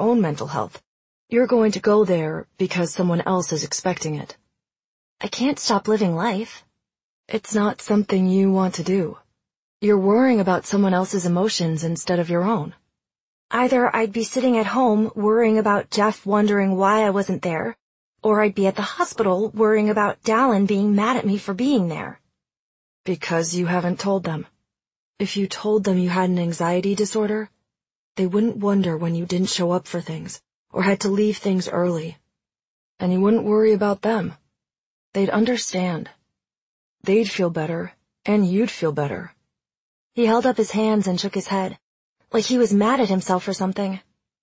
own mental health. You're going to go there because someone else is expecting it. I can't stop living life. It's not something you want to do. You're worrying about someone else's emotions instead of your own. Either I'd be sitting at home worrying about Jeff wondering why I wasn't there, or I'd be at the hospital worrying about Dallin being mad at me for being there. Because you haven't told them. If you told them you had an anxiety disorder, they wouldn't wonder when you didn't show up for things, or had to leave things early. And you wouldn't worry about them. They'd understand. They'd feel better, and you'd feel better. He held up his hands and shook his head, like he was mad at himself for something.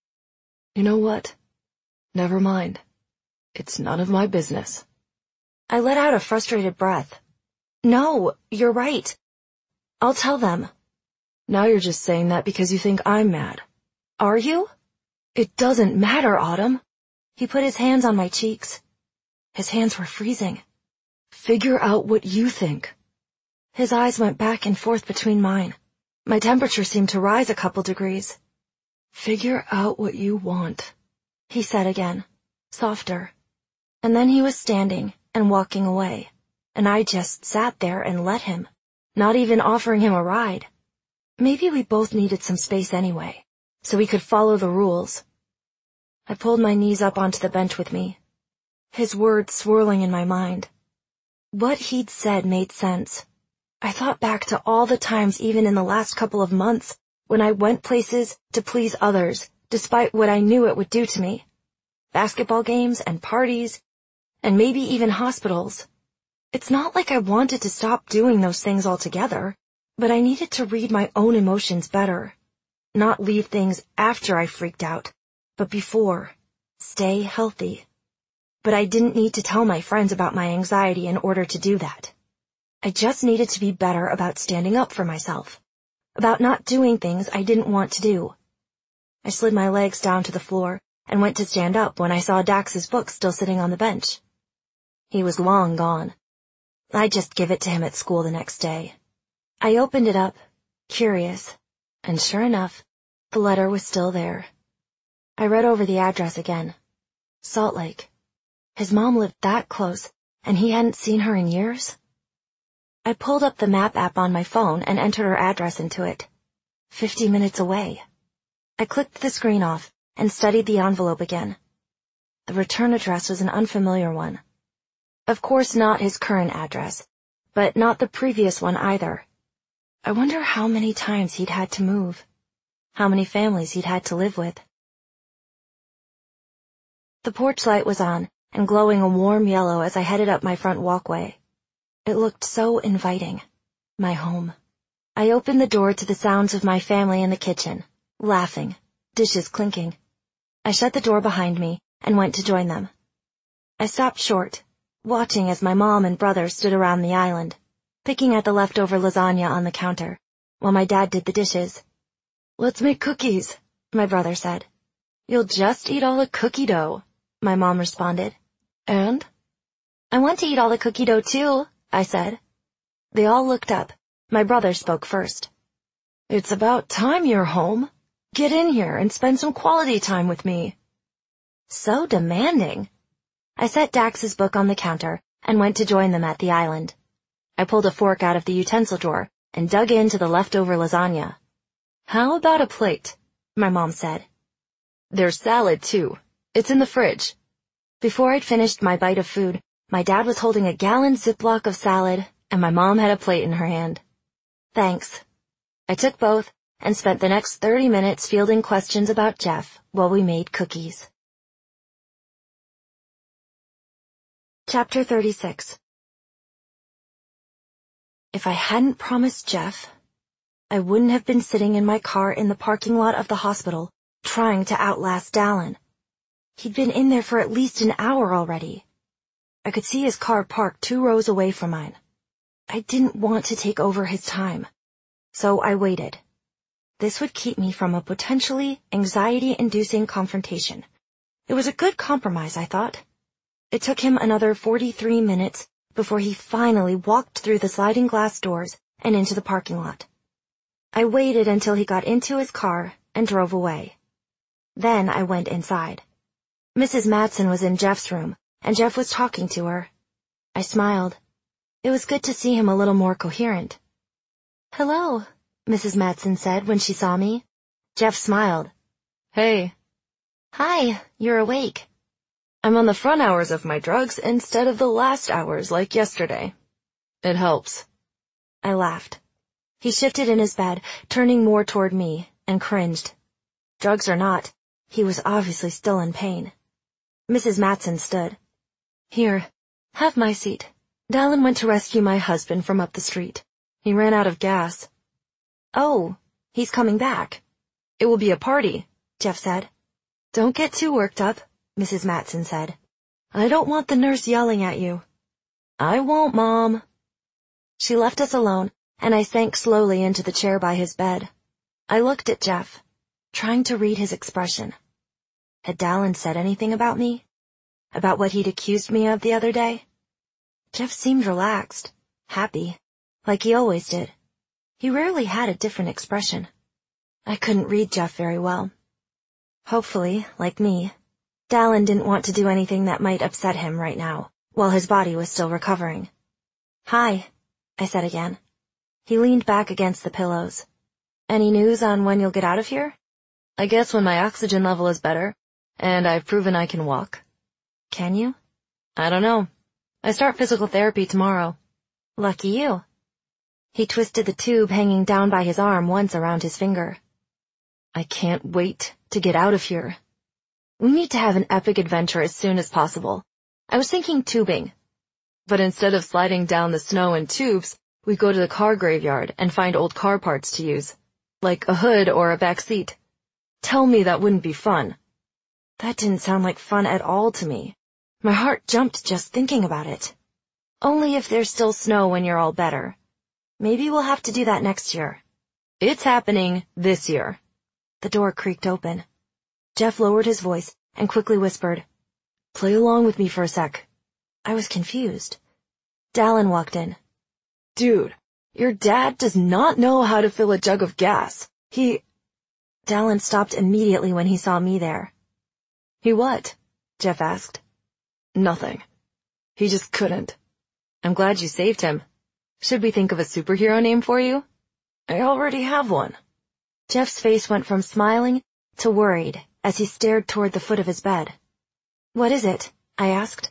You know what? Never mind. It's none of my business. I let out a frustrated breath. No, you're right. I'll tell them. Now you're just saying that because you think I'm mad. Are you? It doesn't matter, Autumn. He put his hands on my cheeks. His hands were freezing. Figure out what you think. His eyes went back and forth between mine. My temperature seemed to rise a couple degrees. Figure out what you want, he said again, softer. And then he was standing and walking away, and I just sat there and let him, not even offering him a ride. Maybe we both needed some space anyway, so we could follow the rules. I pulled my knees up onto the bench with me, his words swirling in my mind. What he'd said made sense. I thought back to all the times even in the last couple of months when I went places to please others, despite what I knew it would do to me. Basketball games and parties, and maybe even hospitals. It's not like I wanted to stop doing those things altogether, but I needed to read my own emotions better. Not leave things after I freaked out, but before. Stay healthy. But I didn't need to tell my friends about my anxiety in order to do that. I just needed to be better about standing up for myself, about not doing things I didn't want to do. I slid my legs down to the floor and went to stand up when I saw Dax's book still sitting on the bench. He was long gone. I'd just give it to him at school the next day. I opened it up, curious, and sure enough, the letter was still there. I read over the address again. Salt Lake. His mom lived that close, and he hadn't seen her in years? I pulled up the map app on my phone and entered her address into it. 50 minutes away. I clicked the screen off and studied the envelope again. The return address was an unfamiliar one. Of course not his current address, but not the previous one either. I wonder how many times he'd had to move. How many families he'd had to live with. The porch light was on and glowing a warm yellow as I headed up my front walkway. It looked so inviting. My home. I opened the door to the sounds of my family in the kitchen, laughing, dishes clinking. I shut the door behind me and went to join them. I stopped short, watching as my mom and brother stood around the island, picking at the leftover lasagna on the counter, while my dad did the dishes. Let's make cookies, my brother said. You'll just eat all the cookie dough, my mom responded. And? I want to eat all the cookie dough too, I said. They all looked up. My brother spoke first. It's about time you're home. Get in here and spend some quality time with me. So demanding. I set Dax's book on the counter and went to join them at the island. I pulled a fork out of the utensil drawer and dug into the leftover lasagna. How about a plate? My mom said. There's salad too. It's in the fridge. Before I'd finished my bite of food, my dad was holding a gallon Ziploc of salad, and my mom had a plate in her hand. Thanks. I took both and spent the next 30 minutes fielding questions about Jeff while we made cookies. Chapter 36. If I hadn't promised Jeff, I wouldn't have been sitting in my car in the parking lot of the hospital, trying to outlast Dallin. He'd been in there for at least an hour already. I could see his car parked 2 rows away from mine. I didn't want to take over his time, so I waited. This would keep me from a potentially anxiety-inducing confrontation. It was a good compromise, I thought. It took him another 43 minutes before he finally walked through the sliding glass doors and into the parking lot. I waited until he got into his car and drove away. Then I went inside. Mrs. Matson was in Jeff's room, and Jeff was talking to her. I smiled. It was good to see him a little more coherent. "Hello," Mrs. Matson said when she saw me. Jeff smiled. Hey. "Hi, you're awake." I'm on the front hours of my drugs instead of the last hours like yesterday. It helps. I laughed. He shifted in his bed, turning more toward me, and cringed. Drugs or not, he was obviously still in pain. Mrs. Matson stood. "Here, have my seat. Dallin went to rescue my husband from up the street. He ran out of gas." "Oh, he's coming back." "It will be a party," Jeff said. "Don't get too worked up," Mrs. Matson said. "I don't want the nurse yelling at you." "I won't, Mom." She left us alone, and I sank slowly into the chair by his bed. I looked at Jeff, trying to read his expression. Had Dallin said anything about me? About what he'd accused me of the other day? Jeff seemed relaxed, happy, like he always did. He rarely had a different expression. I couldn't read Jeff very well. Hopefully, like me, Dallin didn't want to do anything that might upset him right now, while his body was still recovering. "Hi," I said again. He leaned back against the pillows. "Any news on when you'll get out of here?" "I guess when my oxygen level is better, and I've proven I can walk." "Can you?" "I don't know. I start physical therapy tomorrow." "Lucky you." He twisted the tube hanging down by his arm once around his finger. "I can't wait to get out of here. We need to have an epic adventure as soon as possible. I was thinking tubing. But instead of sliding down the snow in tubes, we go to the car graveyard and find old car parts to use, like a hood or a back seat. Tell me that wouldn't be fun." That didn't sound like fun at all to me. My heart jumped just thinking about it. Only if there's still snow when you're all better. Maybe we'll have to do that next year. "It's happening this year." The door creaked open. Jeff lowered his voice and quickly whispered, "Play along with me for a sec." I was confused. Dallin walked in. "Dude, your dad does not know how to fill a jug of gas. Dallin stopped immediately when he saw me there. "He what?" Jeff asked. "Nothing. He just couldn't. I'm glad you saved him. Should we think of a superhero name for you?" "I already have one." Jeff's face went from smiling to worried as he stared toward the foot of his bed. "What is it?" I asked.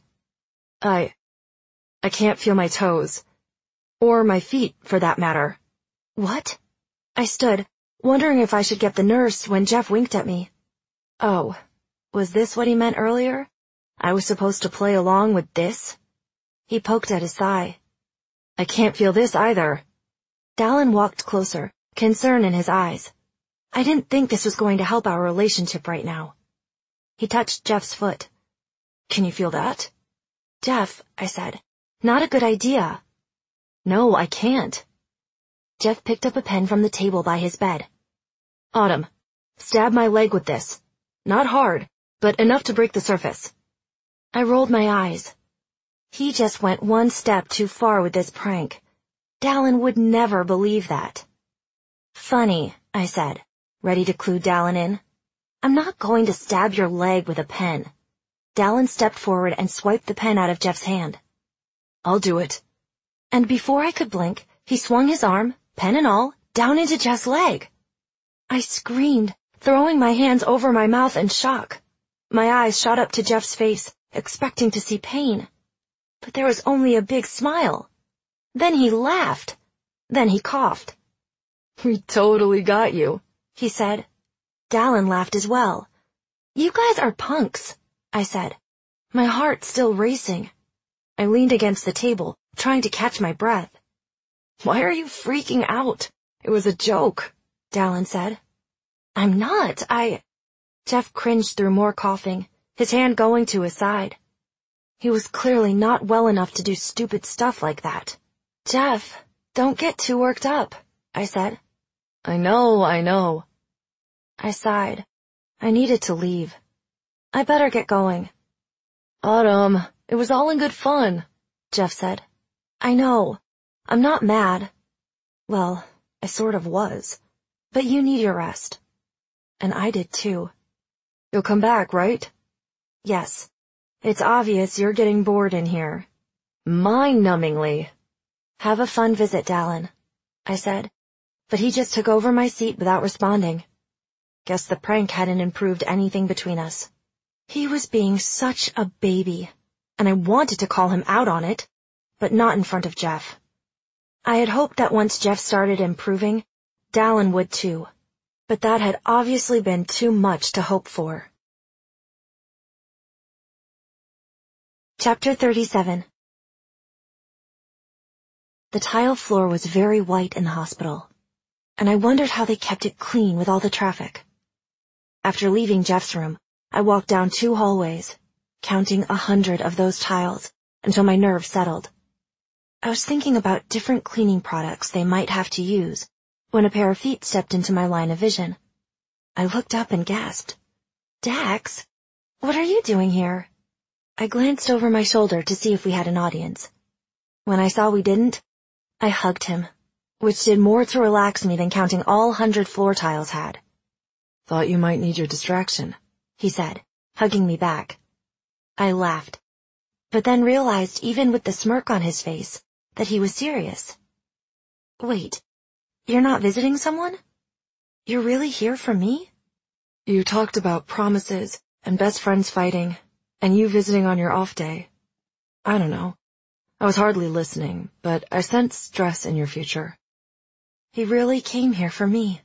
I can't feel my toes. Or my feet, for that matter." "What?" I stood, wondering if I should get the nurse when Jeff winked at me. Oh, was this what he meant earlier? I was supposed to play along with this? He poked at his thigh. "I can't feel this either." Dallin walked closer, concern in his eyes. I didn't think this was going to help our relationship right now. He touched Jeff's foot. "Can you feel that?" "Jeff," I said, "not a good idea." "No, I can't." Jeff picked up a pen from the table by his bed. "Autumn, stab my leg with this. Not hard, but enough to break the surface." I rolled my eyes. He just went one step too far with this prank. Dallin would never believe that. "Funny," I said, ready to clue Dallin in. "I'm not going to stab your leg with a pen." Dallin stepped forward and swiped the pen out of Jeff's hand. "I'll do it." And before I could blink, he swung his arm, pen and all, down into Jeff's leg. I screamed, throwing my hands over my mouth in shock. My eyes shot up to Jeff's face, expecting to see pain. But there was only a big smile. Then he laughed. Then he coughed. "We totally got you," he said. Dallin laughed as well. "You guys are punks," I said, my heart still racing. I leaned against the table, trying to catch my breath. "Why are you freaking out? It was a joke," Dallin said. "I'm not, Jeff cringed through more coughing, his hand going to his side. He was clearly not well enough to do stupid stuff like that. "Jeff, don't get too worked up," I said. I know. I sighed. I needed to leave. I better get going. "Autumn, it was all in good fun," Jeff said. "I know. I'm not mad. Well, I sort of was. But you need your rest." And I did too. You'll come back, right? Yes. It's obvious you're getting bored in here. Mind-numbingly. Have a fun visit, Dallin, I said, but he just took over my seat without responding. Guess the prank hadn't improved anything between us. He was being such a baby, and I wanted to call him out on it, but not in front of Jeff. I had hoped that once Jeff started improving, Dallin would too, but that had obviously been too much to hope for. Chapter 37. The tile floor was very white in the hospital, and I wondered how they kept it clean with all the traffic. After leaving Jeff's room, I walked down 2 hallways, counting 100 of those tiles until my nerves settled. I was thinking about different cleaning products they might have to use when a pair of feet stepped into my line of vision. I looked up and gasped. "Dax, what are you doing here?" I glanced over my shoulder to see if we had an audience. When I saw we didn't, I hugged him, which did more to relax me than counting all 100 floor tiles had. "Thought you might need your distraction," he said, hugging me back. I laughed, but then realized even with the smirk on his face that he was serious. "Wait, you're not visiting someone? You're really here for me?" "You talked about promises and best friends fighting, and you visiting on your off day. I don't know. I was hardly listening, but I sensed stress in your future." He really came here for me.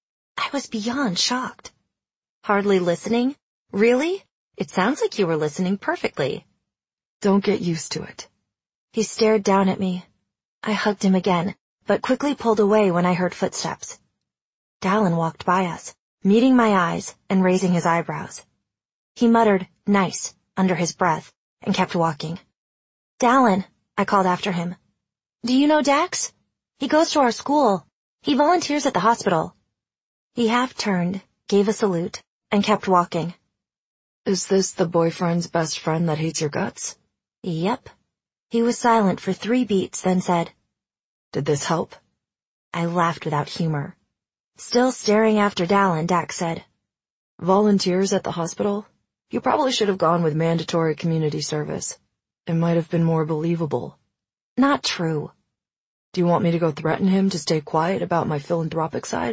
I was beyond shocked. "Hardly listening? Really? It sounds like you were listening perfectly." "Don't get used to it." He stared down at me. I hugged him again, but quickly pulled away when I heard footsteps. Dallin walked by us, meeting my eyes and raising his eyebrows. He muttered, "Nice," under his breath, and kept walking. "Dallin," I called after him. "Do you know Dax? He goes to our school. He volunteers at the hospital." He half turned, gave a salute, and kept walking. "Is this the boyfriend's best friend that hates your guts?" "Yep." He was silent for 3 beats, then said, "Did this help?" I laughed without humor. Still staring after Dallin, Dax said, "Volunteers at the hospital? You probably should have gone with mandatory community service. It might have been more believable." "Not true." "Do you want me to go threaten him to stay quiet about my philanthropic side?"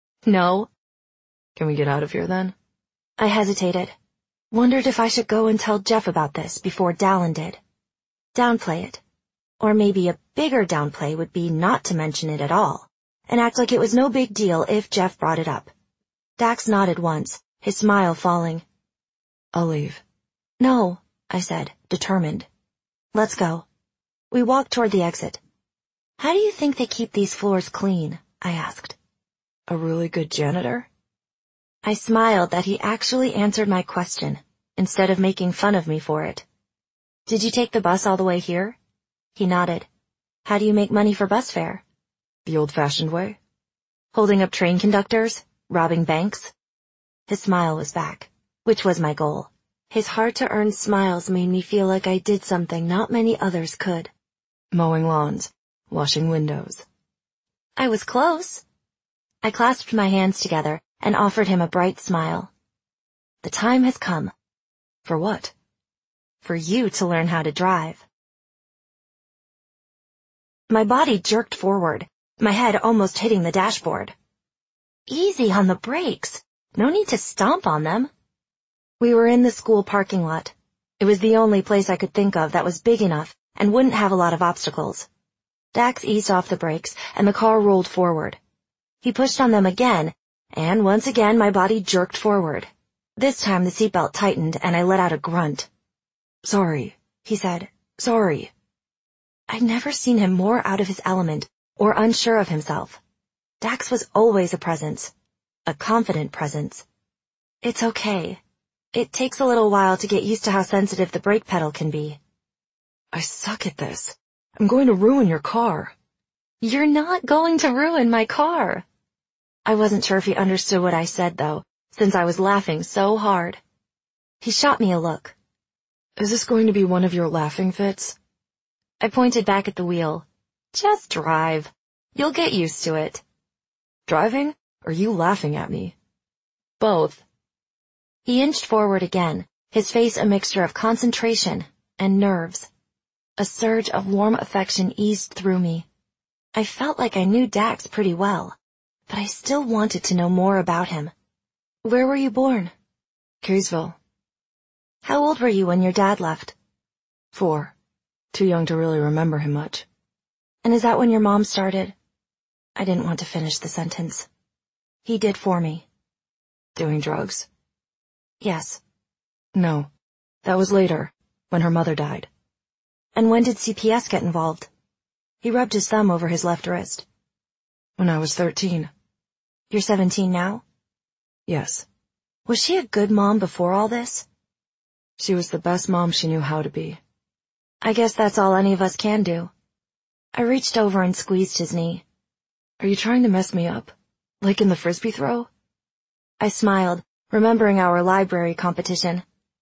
"No." "Can we get out of here then?" I hesitated. Wondered if I should go and tell Jeff about this before Dallin did. Downplay it. Or maybe a bigger downplay would be not to mention it at all, and act like it was no big deal if Jeff brought it up. Dax nodded once, his smile falling. "I'll leave." "No," I said, determined. "Let's go." We walked toward the exit. "How do you think they keep these floors clean?" I asked. "A really good janitor?" I smiled that he actually answered my question, instead of making fun of me for it. "Did you take the bus all the way here?" He nodded. "How do you make money for bus fare?" "The old-fashioned way." "Holding up train conductors? Robbing banks?" His smile was back, which was my goal. His hard-to-earn smiles made me feel like I did something not many others could. "Mowing lawns, washing windows." I was close. I clasped my hands together and offered him a bright smile. "The time has come." "For what?" "For you to learn how to drive." My body jerked forward, my head almost hitting the dashboard. "Easy on the brakes. No need to stomp on them." We were in the school parking lot. It was the only place I could think of that was big enough and wouldn't have a lot of obstacles. Dax eased off the brakes, and the car rolled forward. He pushed on them again, and once again my body jerked forward. This time the seatbelt tightened, and I let out a grunt. "Sorry," he said. "Sorry." I'd never seen him more out of his element or unsure of himself. Dax was always a presence. A confident presence. "It's okay. It takes a little while to get used to how sensitive the brake pedal can be." "I suck at this. I'm going to ruin your car." "You're not going to ruin my car." I wasn't sure if he understood what I said, though, since I was laughing so hard. He shot me a look. "Is this going to be one of your laughing fits?" I pointed back at the wheel. "Just drive. You'll get used to it." "Driving, or you laughing at me?" "Both." He inched forward again, his face a mixture of concentration and nerves. A surge of warm affection eased through me. I felt like I knew Dax pretty well, but I still wanted to know more about him. Where were you born? Kaysville. How old were you when your dad left? 4. Too young to really remember him much. And is that when your mom started? I didn't want to finish the sentence. He did for me. Doing drugs? Yes. No. That was later, when her mother died. And when did CPS get involved? He rubbed his thumb over his left wrist. When I was 13. You're 17 now? Yes. Was she a good mom before all this? She was the best mom she knew how to be. I guess that's all any of us can do. I reached over and squeezed his knee. Are you trying to mess me up? Like in the frisbee throw? I smiled, remembering our library competition.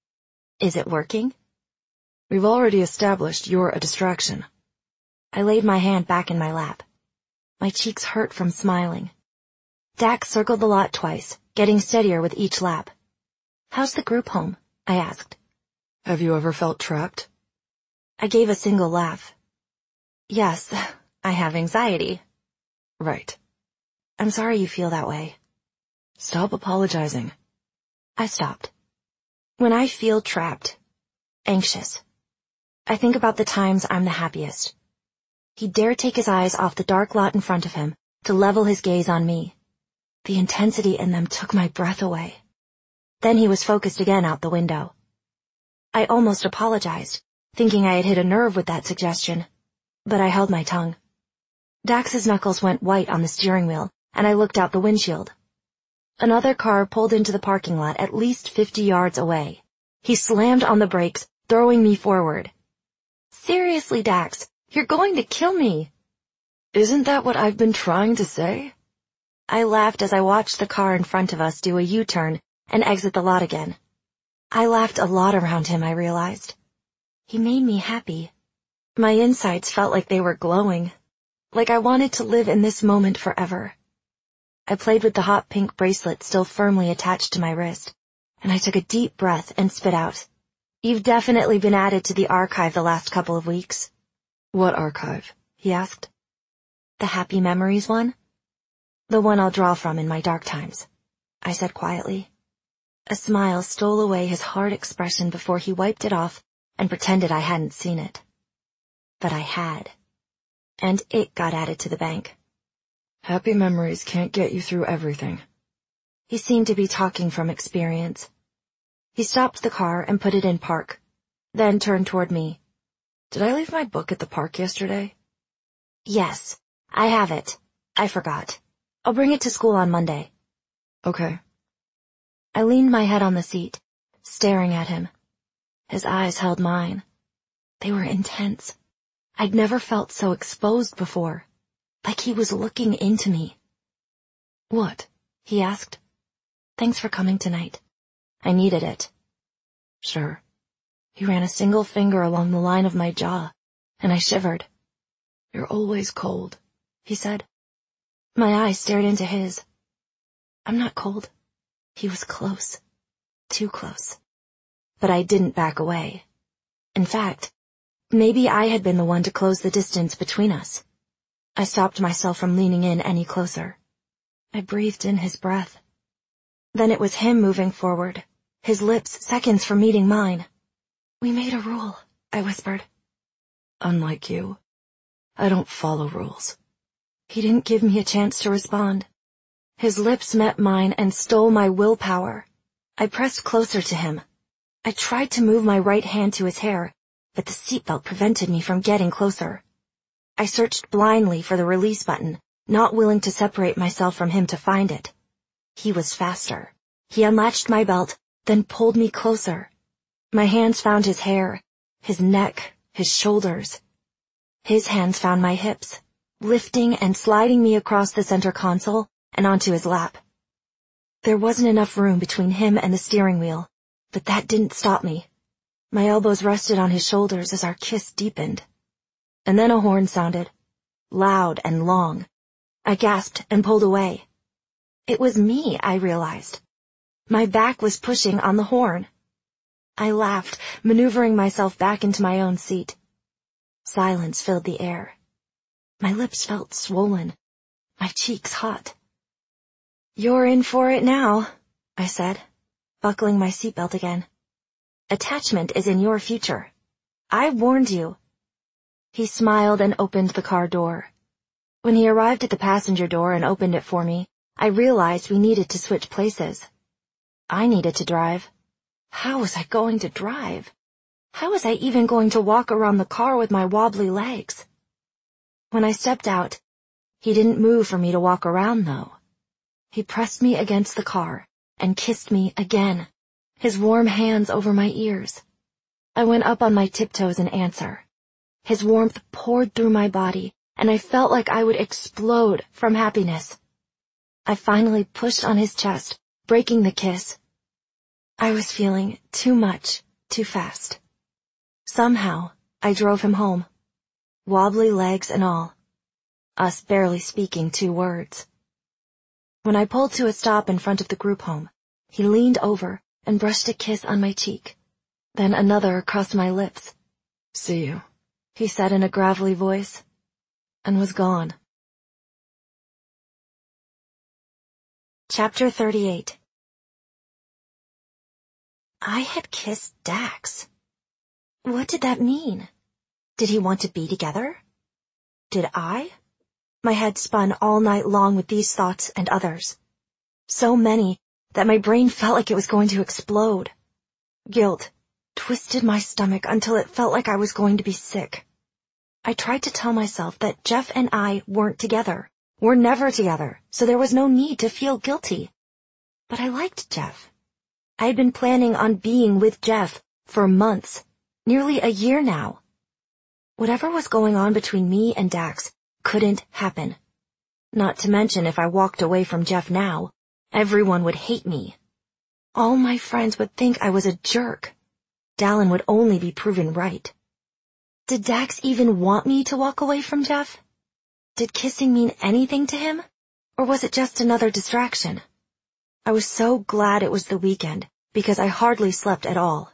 Is it working? We've already established you're a distraction. I laid my hand back in my lap. My cheeks hurt from smiling. Dax circled the lot twice, getting steadier with each lap. How's the group home? I asked. Have you ever felt trapped? I gave a single laugh. Yes, I have anxiety. Right. I'm sorry you feel that way. Stop apologizing. I stopped. When I feel trapped, anxious, I think about the times I'm the happiest. He dared take his eyes off the dark lot in front of him to level his gaze on me. The intensity in them took my breath away. Then he was focused again out the window. I almost apologized, thinking I had hit a nerve with that suggestion, but I held my tongue. Dax's knuckles went white on the steering wheel, and I looked out the windshield. Another car pulled into the parking lot at least 50 yards away. He slammed on the brakes, throwing me forward. Seriously, Dax, you're going to kill me. Isn't that what I've been trying to say? I laughed as I watched the car in front of us do a U-turn and exit the lot again. I laughed a lot around him, I realized. He made me happy. My insides felt like they were glowing, like I wanted to live in this moment forever. I played with the hot pink bracelet still firmly attached to my wrist, and I took a deep breath and spit out. You've definitely been added to the archive the last couple of weeks. What archive? He asked. The happy memories one? The one I'll draw from in my dark times, I said quietly. A smile stole away his hard expression before he wiped it off and pretended I hadn't seen it. But I had. And it got added to the bank. Happy memories can't get you through everything. He seemed to be talking from experience. He stopped the car and put it in park, then turned toward me. Did I leave my book at the park yesterday? Yes, I have it. I forgot. I'll bring it to school on Monday. Okay. I leaned my head on the seat, staring at him. His eyes held mine. They were intense. I'd never felt so exposed before, like he was looking into me. What? He asked. Thanks for coming tonight. I needed it. Sure. He ran a single finger along the line of my jaw, and I shivered. You're always cold, he said. My eyes stared into his. I'm not cold. He was close. Too close. But I didn't back away. In fact, maybe I had been the one to close the distance between us. I stopped myself from leaning in any closer. I breathed in his breath. Then it was him moving forward, his lips seconds from meeting mine. We made a rule, I whispered. Unlike you, I don't follow rules. He didn't give me a chance to respond. His lips met mine and stole my willpower. I pressed closer to him. I tried to move my right hand to his hair, but the seatbelt prevented me from getting closer. I searched blindly for the release button, not willing to separate myself from him to find it. He was faster. He unlatched my belt, then pulled me closer. My hands found his hair, his neck, his shoulders. His hands found my hips, lifting and sliding me across the center console and onto his lap. There wasn't enough room between him and the steering wheel, but that didn't stop me. My elbows rested on his shoulders as our kiss deepened. And then a horn sounded, loud and long. I gasped and pulled away. It was me, I realized. My back was pushing on the horn. I laughed, maneuvering myself back into my own seat. Silence filled the air. My lips felt swollen, my cheeks hot. "You're in for it now," I said, buckling my seatbelt again. "Attachment is in your future. I warned you." He smiled and opened the car door. When he arrived at the passenger door and opened it for me, I realized we needed to switch places. I needed to drive. How was I going to drive? How was I even going to walk around the car with my wobbly legs? When I stepped out, he didn't move for me to walk around, though. He pressed me against the car and kissed me again, his warm hands over my ears. I went up on my tiptoes in answer. His warmth poured through my body, and I felt like I would explode from happiness. I finally pushed on his chest, breaking the kiss. I was feeling too much, too fast. Somehow, I drove him home, wobbly legs and all, us barely speaking 2 words. When I pulled to a stop in front of the group home, he leaned over and brushed a kiss on my cheek, then another across my lips. "See you," he said in a gravelly voice, and was gone. Chapter 38. I had kissed Dax. What did that mean? Did he want to be together? Did I? My head spun all night long with these thoughts and others. So many that my brain felt like it was going to explode. Guilt twisted my stomach until it felt like I was going to be sick. I tried to tell myself that Jeff and I weren't together. We're never together, so there was no need to feel guilty. But I liked Jeff. I had been planning on being with Jeff for months, nearly a year now. Whatever was going on between me and Dax couldn't happen. Not to mention if I walked away from Jeff now, everyone would hate me. All my friends would think I was a jerk. Dallin would only be proven right. Did Dax even want me to walk away from Jeff? Did kissing mean anything to him? Or was it just another distraction? I was so glad it was the weekend, because I hardly slept at all.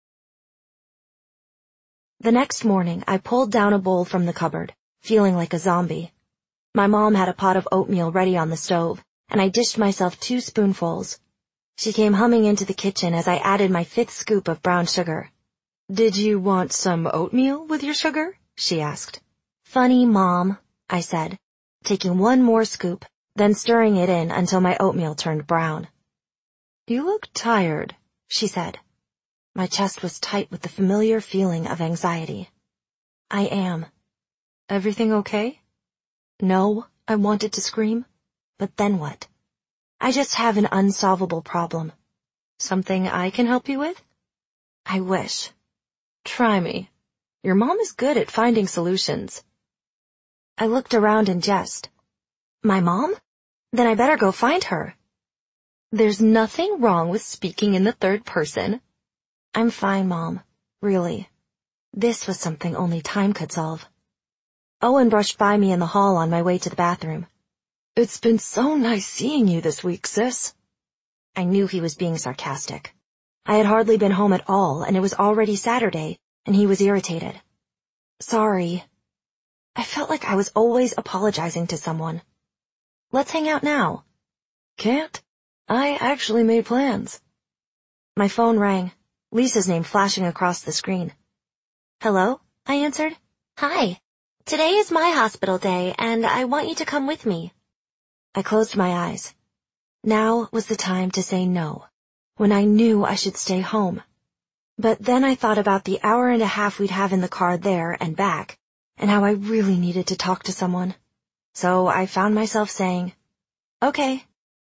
The next morning, I pulled down a bowl from the cupboard, feeling like a zombie. My mom had a pot of oatmeal ready on the stove, and I dished myself 2 spoonfuls. She came humming into the kitchen as I added my 5th scoop of brown sugar. "Did you want some oatmeal with your sugar?" she asked. "Funny, Mom," I said, taking 1 more scoop, then stirring it in until my oatmeal turned brown. "You look tired," she said. My chest was tight with the familiar feeling of anxiety. "I am." "Everything okay?" No, I wanted to scream. But then what? I just have an unsolvable problem. "Something I can help you with?" I wish. "Try me. Your mom is good at finding solutions." I looked around in jest. My mom? Then I better go find her. "There's nothing wrong with speaking in the 3rd person." I'm fine, Mom. Really. This was something only time could solve. Owen brushed by me in the hall on my way to the bathroom. "It's been so nice seeing you this week, sis." I knew he was being sarcastic. I had hardly been home at all, and it was already Saturday, and he was irritated. Sorry. I felt like I was always apologizing to someone. Let's hang out now. "Can't. I actually made plans." My phone rang, Lisa's name flashing across the screen. "Hello?" I answered. "Hi. Today is my hospital day, and I want you to come with me." I closed my eyes. Now was the time to say no, when I knew I should stay home. But then I thought about the hour and a half we'd have in the car there and back, and how I really needed to talk to someone. So I found myself saying, "Okay."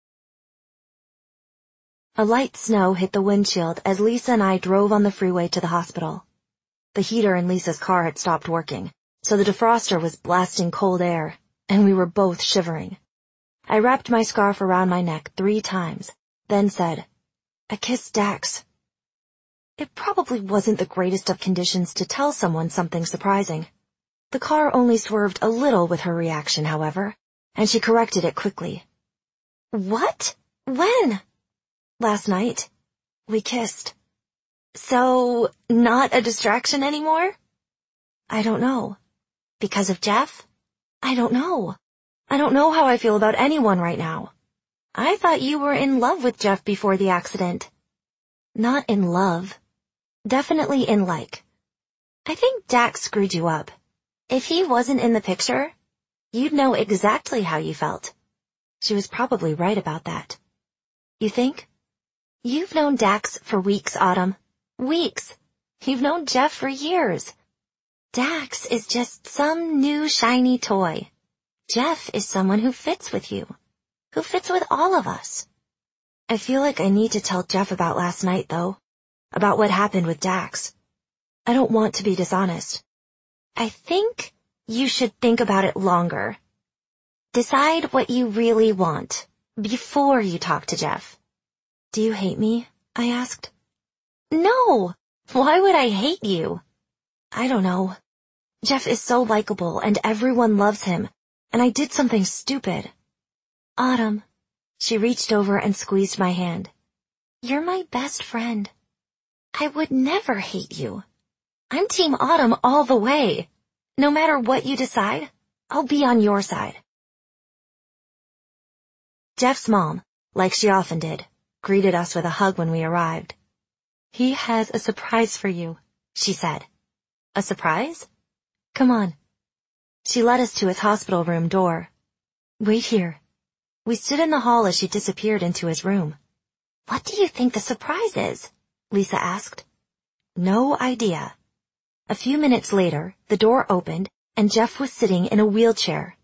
A light snow hit the windshield as Lisa and I drove on the freeway to the hospital. The heater in Lisa's car had stopped working, so the defroster was blasting cold air, and we were both shivering. I wrapped my scarf around my neck 3 times, then said, "I kissed Dax." It probably wasn't the greatest of conditions to tell someone something surprising. The car only swerved a little with her reaction, however, and she corrected it quickly. "What? When?" Last night, we kissed. So, not a distraction anymore? I don't know. Because of Jeff? I don't know. I don't know how I feel about anyone right now. I thought you were in love with Jeff before the accident. Not in love. Definitely in like. I think Dax screwed you up. If he wasn't in the picture, you'd know exactly how you felt. She was probably right about that. You think? You've known Dax for weeks, Autumn. Weeks. You've known Jeff for years. Dax is just some new shiny toy. Jeff is someone who fits with you. Who fits with all of us. I feel like I need to tell Jeff about last night, though. About what happened with Dax. I don't want to be dishonest. I think you should think about it longer. Decide what you really want before you talk to Jeff. Do you hate me? I asked. No! Why would I hate you? I don't know. Jeff is so likable and everyone loves him, and I did something stupid. Autumn. She reached over and squeezed my hand. You're my best friend. I would never hate you. I'm Team Autumn all the way. No matter what you decide, I'll be on your side. Jeff's mom, like she often did, greeted us with a hug when we arrived. He has a surprise for you, she said. A surprise? Come on. She led us to his hospital room door. Wait here. We stood in the hall as she disappeared into his room. What do you think the surprise is? Lisa asked. No idea. A few minutes later, the door opened and Jeff was sitting in a wheelchair.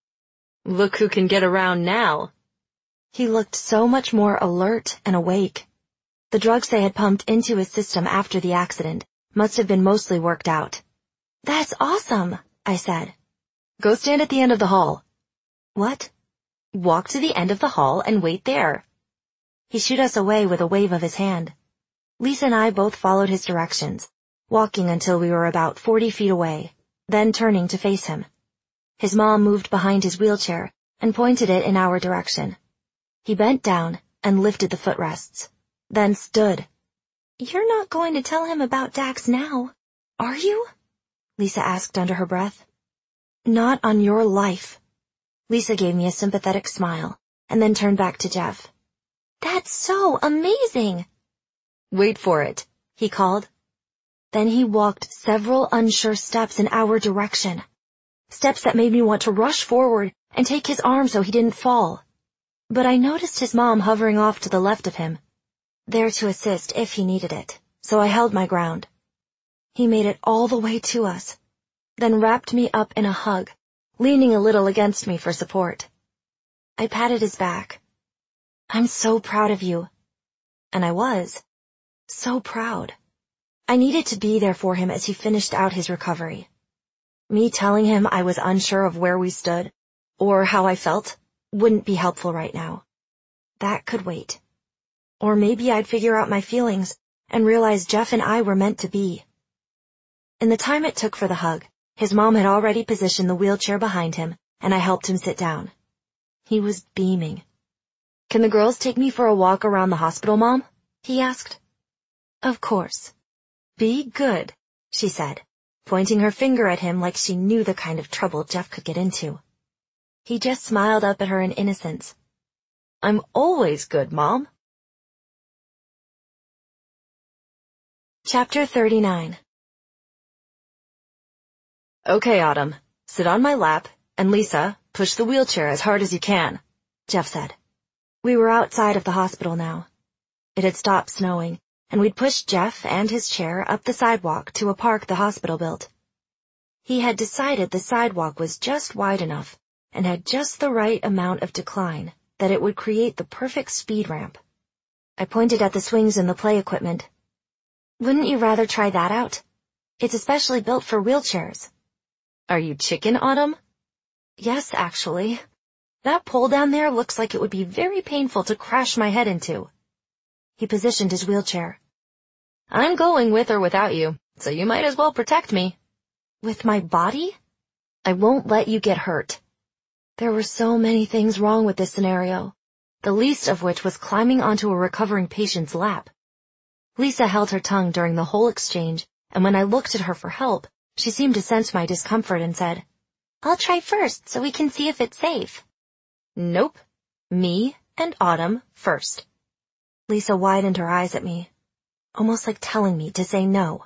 Look who can get around now. He looked so much more alert and awake. The drugs they had pumped into his system after the accident must have been mostly worked out. That's awesome, I said. Go stand at the end of the hall. What? Walk to the end of the hall and wait there. He shooed us away with a wave of his hand. Lisa and I both followed his directions, walking until we were about 40 feet away, then turning to face him. His mom moved behind his wheelchair and pointed it in our direction. He bent down and lifted the footrests, then stood. You're not going to tell him about Dax now, are you? Lisa asked under her breath. Not on your life. Lisa gave me a sympathetic smile and then turned back to Jeff. That's so amazing! Wait for it, he called. Then he walked several unsure steps in our direction. Steps that made me want to rush forward and take his arm so he didn't fall. But I noticed his mom hovering off to the left of him, there to assist if he needed it, so I held my ground. He made it all the way to us, then wrapped me up in a hug, leaning a little against me for support. I patted his back. I'm so proud of you. And I was. So proud. I needed to be there for him as he finished out his recovery. Me telling him I was unsure of where we stood, or how I felt, wouldn't be helpful right now. That could wait. Or maybe I'd figure out my feelings and realize Jeff and I were meant to be. In the time it took for the hug, his mom had already positioned the wheelchair behind him, and I helped him sit down. He was beaming. Can the girls take me for a walk around the hospital, Mom? He asked. Of course. Be good, she said, pointing her finger at him like she knew the kind of trouble Jeff could get into. He just smiled up at her in innocence. I'm always good, Mom. Chapter 39. Okay, Autumn, sit on my lap, and Lisa, push the wheelchair as hard as you can, Jeff said. We were outside of the hospital now. It had stopped snowing, and we'd pushed Jeff and his chair up the sidewalk to a park the hospital built. He had decided the sidewalk was just wide enough and had just the right amount of decline that it would create the perfect speed ramp. I pointed at the swings and the play equipment. Wouldn't you rather try that out? It's especially built for wheelchairs. Are you chicken, Autumn? Yes, actually. That pole down there looks like it would be very painful to crash my head into. He positioned his wheelchair. I'm going with or without you, so you might as well protect me. With my body? I won't let you get hurt. There were so many things wrong with this scenario. the least of which was climbing onto a recovering patient's lap. Lisa held her tongue during the whole exchange, and when I looked at her for help, she seemed to sense my discomfort and said, "I'll try first so we can see if it's safe." "Nope. Me and Autumn first." Lisa widened her eyes at me, almost like telling me to say no.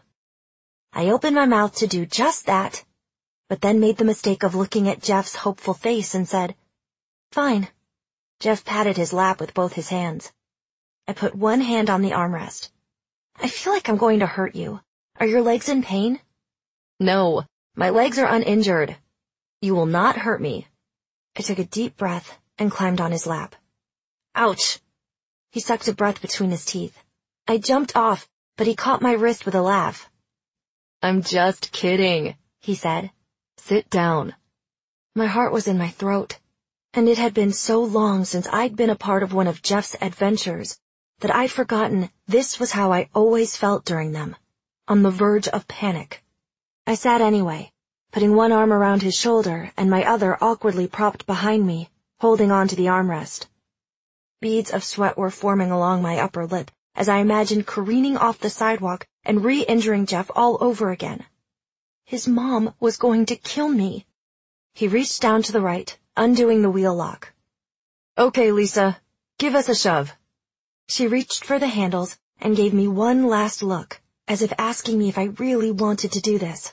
I opened my mouth to do just that, but then made the mistake of looking at Jeff's hopeful face and said, "Fine." Jeff patted his lap with both his hands. I put one hand on the armrest. "I feel like I'm going to hurt you. Are your legs in pain?" "No, my legs are uninjured. You will not hurt me." I took a deep breath and climbed on his lap. "Ouch." He sucked a breath between his teeth. I jumped off, but he caught my wrist with a laugh. "I'm just kidding," he said. "Sit down." My heart was in my throat, and it had been so long since I'd been a part of one of Jeff's adventures that I'd forgotten this was how I always felt during them, on the verge of panic. I sat anyway, putting one arm around his shoulder and my other awkwardly propped behind me, holding on to the armrest. Beads of sweat were forming along my upper lip as I imagined careening off the sidewalk and re-injuring Jeff all over again. His mom was going to kill me. He reached down to the right, undoing the wheel lock. "Okay, Lisa, give us a shove." She reached for the handles and gave me one last look, as if asking me if I really wanted to do this.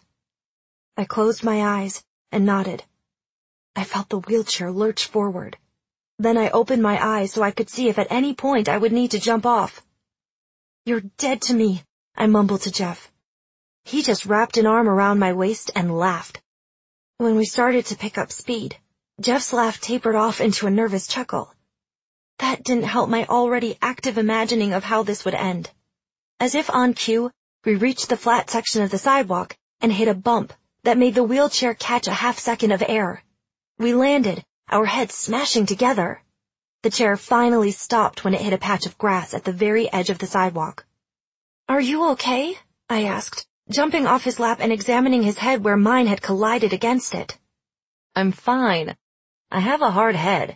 I closed my eyes and nodded. I felt the wheelchair lurch forward. Then I opened my eyes so I could see if at any point I would need to jump off. "You're dead to me," I mumbled to Jeff. He just wrapped an arm around my waist and laughed. When we started to pick up speed, Jeff's laugh tapered off into a nervous chuckle. That didn't help my already active imagining of how this would end. As if on cue, we reached the flat section of the sidewalk and hit a bump that made the wheelchair catch a half second of air. We landed, our heads smashing together. The chair finally stopped when it hit a patch of grass at the very edge of the sidewalk. "Are you okay?" I asked, jumping off his lap and examining his head where mine had collided against it. "I'm fine. I have a hard head."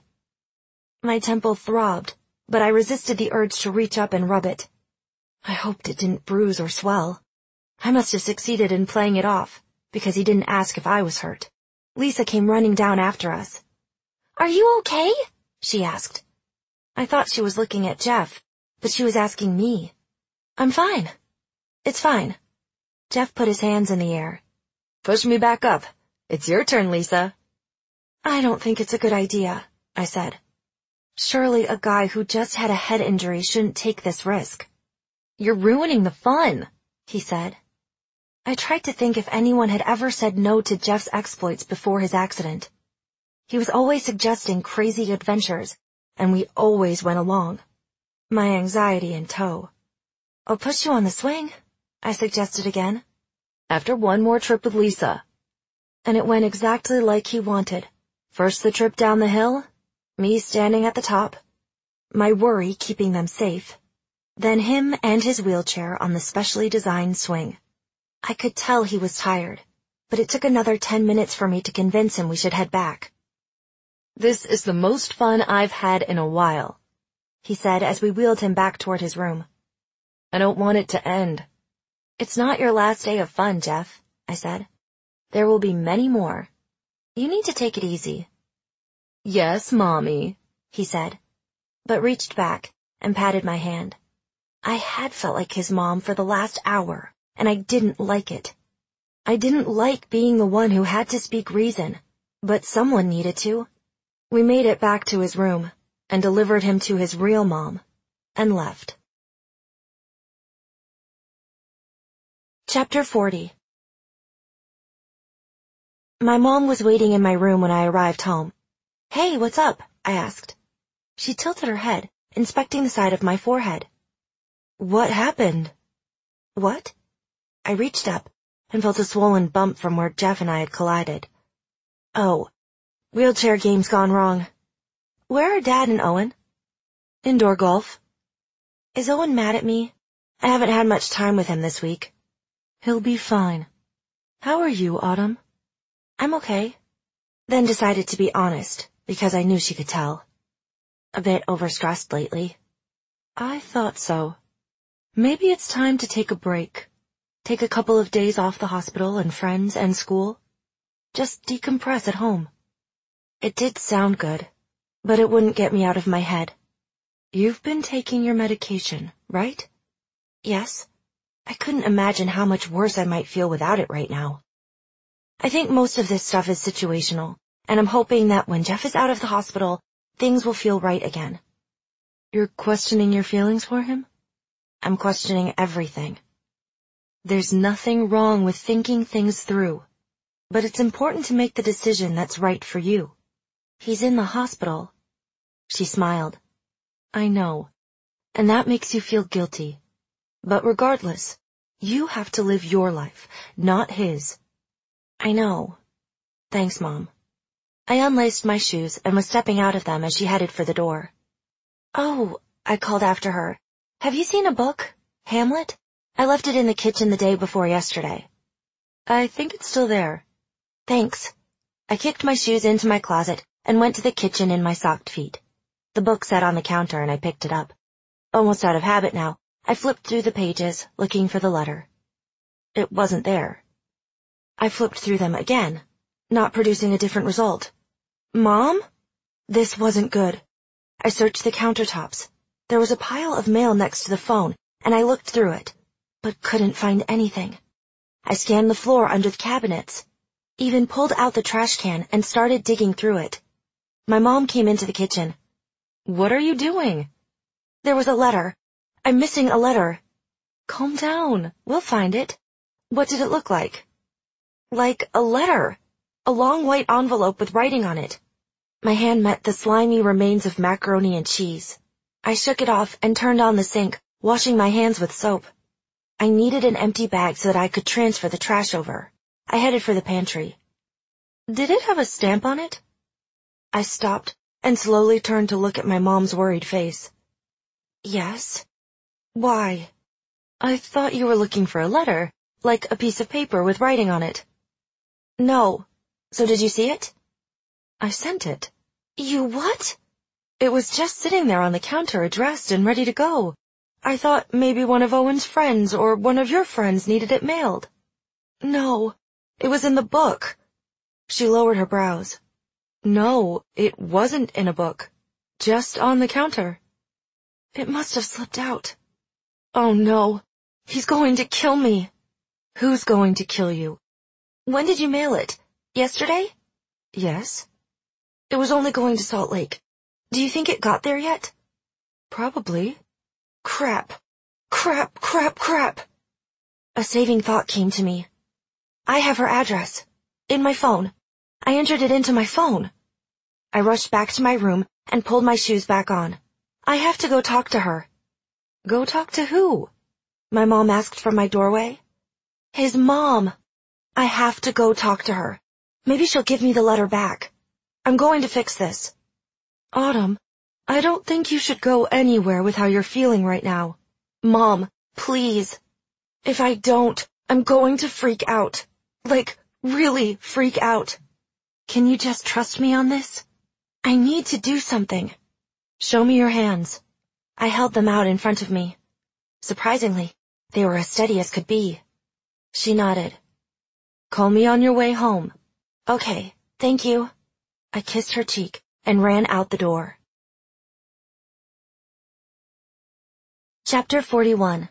My temple throbbed, but I resisted the urge to reach up and rub it. I hoped it didn't bruise or swell. I must have succeeded in playing it off, because he didn't ask if I was hurt. Lisa came running down after us. "Are you okay?" she asked. I thought she was looking at Jeff, but she was asking me. "I'm fine. It's fine." Jeff put his hands in the air. "Push me back up. It's your turn, Lisa." "I don't think it's a good idea," I said. Surely a guy who just had a head injury shouldn't take this risk. "You're ruining the fun," he said. I tried to think if anyone had ever said no to Jeff's exploits before his accident. He was always suggesting crazy adventures, and we always went along. My anxiety in tow. "I'll push you on the swing," I suggested again. "After one more trip with Lisa." And it went exactly like he wanted. First the trip down the hill, me standing at the top, my worry keeping them safe. Then him and his wheelchair on the specially designed swing. I could tell he was tired, but it took another 10 minutes for me to convince him we should head back. "This is the most fun I've had in a while," he said as we wheeled him back toward his room. "I don't want it to end." "It's not your last day of fun, Jeff," I said. "There will be many more. You need to take it easy." "Yes, Mommy," he said, but reached back and patted my hand. I had felt like his mom for the last hour, and I didn't like it. I didn't like being the one who had to speak reason, but someone needed to. We made it back to his room and delivered him to his real mom and left. Chapter 40. My mom was waiting in my room when I arrived home. "Hey, what's up?" I asked. She tilted her head, inspecting the side of my forehead. "What happened?" "What?" I reached up and felt a swollen bump from where Jeff and I had collided. "Oh, wheelchair game's gone wrong." "Where are Dad and Owen?" "Indoor golf." "Is Owen mad at me? I haven't had much time with him this week." "He'll be fine." "How are you, Autumn?" "I'm okay." Then decided to be honest, because I knew she could tell. a bit overstressed lately. I thought so. Maybe it's time to take a break. Take a couple of days off the hospital and friends and school. Just decompress at home. It did sound good, but it wouldn't get me out of my head. You've been taking your medication, right? Yes. I couldn't imagine how much worse I might feel without it right now. I think most of this stuff is situational, and I'm hoping that when Jeff is out of the hospital, things will feel right again. You're questioning your feelings for him? I'm questioning everything. There's nothing wrong with thinking things through, but it's important to make the decision that's right for you. He's in the hospital. She smiled. I know, and that makes you feel guilty. But regardless, you have to live your life, not his. I know. Thanks, Mom. I unlaced my shoes and was stepping out of them as she headed for the door. Oh, I called after her. Have you seen a book? Hamlet? I left it in the kitchen the day before yesterday. I think it's still there. Thanks. I kicked my shoes into my closet and went to the kitchen in my socked feet. The book sat on the counter and I picked it up. Almost out of habit now, I flipped through the pages, looking for the letter. It wasn't there. I flipped through them again, not producing a different result. Mom? This wasn't good. I searched the countertops. There was a pile of mail next to the phone, and I looked through it, but couldn't find anything. I scanned the floor under the cabinets, even pulled out the trash can and started digging through it. My mom came into the kitchen. What are you doing? There was a letter. I'm missing a letter. Calm down. We'll find it. What did it look like? Like a letter. A long white envelope with writing on it. My hand met the slimy remains of macaroni and cheese. I shook it off and turned on the sink, washing my hands with soap. I needed an empty bag so that I could transfer the trash over. I headed for the pantry. Did it have a stamp on it? I stopped and slowly turned to look at my mom's worried face. Yes. Why? I thought you were looking for a letter, like a piece of paper with writing on it. No. So did you see it? I sent it. You what? It was just sitting there on the counter, addressed and ready to go. I thought maybe one of Owen's friends or one of your friends needed it mailed. No, it was in the book. She lowered her brows. No, it wasn't in a book. Just on the counter. It must have slipped out. Oh no, he's going to kill me. Who's going to kill you? When did you mail it? Yesterday? Yes. It was only going to Salt Lake. Do you think it got there yet? Probably. Crap. Crap, crap, crap. A saving thought came to me. I have her address. In my phone. I entered it into my phone. I rushed back to my room and pulled my shoes back on. I have to go talk to her. Go talk to who? My mom asked from my doorway. His mom. I have to go talk to her. Maybe she'll give me the letter back. I'm going to fix this. Autumn, I don't think you should go anywhere with how you're feeling right now. Mom, please. If I don't, I'm going to freak out. Like, really freak out. Can you just trust me on this? I need to do something. Show me your hands. I held them out in front of me. Surprisingly, they were as steady as could be. She nodded. Call me on your way home. Okay, thank you. I kissed her cheek and ran out the door. Chapter 41.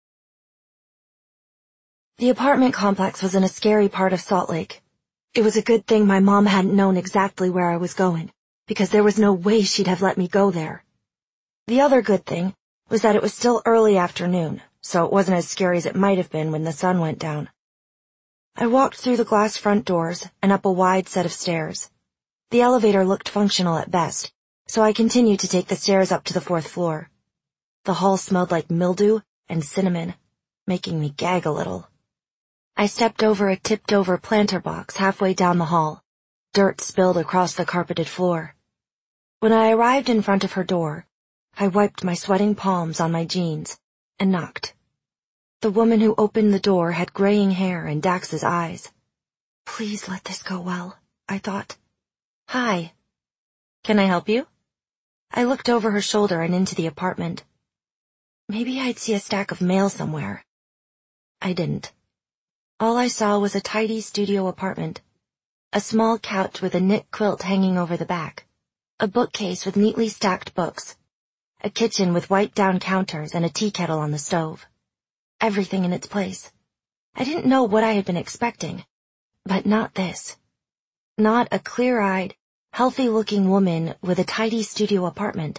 The apartment complex was in a scary part of Salt Lake. It was a good thing my mom hadn't known exactly where I was going, because there was no way she'd have let me go there. The other good thing was that it was still early afternoon, so it wasn't as scary as it might have been when the sun went down. I walked through the glass front doors and up a wide set of stairs. The elevator looked functional at best, so I continued to take the stairs up to the 4th floor. The hall smelled like mildew and cinnamon, making me gag a little. I stepped over a tipped-over planter box halfway down the hall. Dirt spilled across the carpeted floor. When I arrived in front of her door, I wiped my sweating palms on my jeans and knocked. The woman who opened the door had graying hair and Dax's eyes. Please let this go well, I thought. Hi. Can I help you? I looked over her shoulder and into the apartment. Maybe I'd see a stack of mail somewhere. I didn't. All I saw was a tidy studio apartment. A small couch with a knit quilt hanging over the back. A bookcase with neatly stacked books. A kitchen with wiped-down counters and a tea kettle on the stove. Everything in its place. I didn't know what I had been expecting, but not this. Not a clear-eyed, healthy-looking woman with a tidy studio apartment.